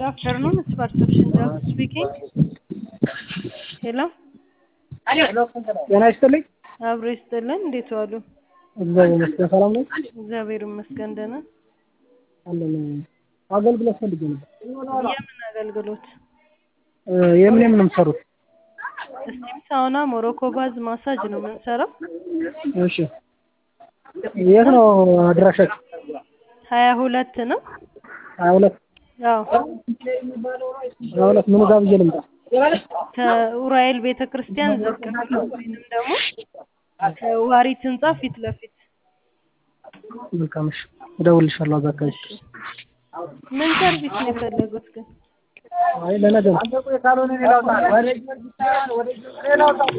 afternoon. It's perception job speaking. Hello. ጤና ይስጥልኝ። አብሮ ይስጥልን። እንዴት ዋሉ? እግዚአብሔር ይመስገን ሰላም ነው። እግዚአብሔር ይመስገን ደህና። አለን አገልግሎት ፈልጌ ነበር። የምን አገልግሎት? የምን የምትሰሩት? ስቲም ሳውና፣ ሞሮኮ ባዝ፣ ማሳጅ ነው የምንሰራው። እሺ የት ነው አድራሻችሁ? 22 ነው። 22 አዎ። 22 ምን ጋር ብዬ ልምጣ? ከኡራኤል ቤተክርስቲያን ዝቅ ብሎ ወይንም ደግሞ ከዋሪት ህንጻ ፊት ለፊት። መልካም እሺ እደውልልሻለሁ እዛ አካባቢ። ምን ሰርቪስ ነው የፈለጉት ግን? አይ ለነገ ነው።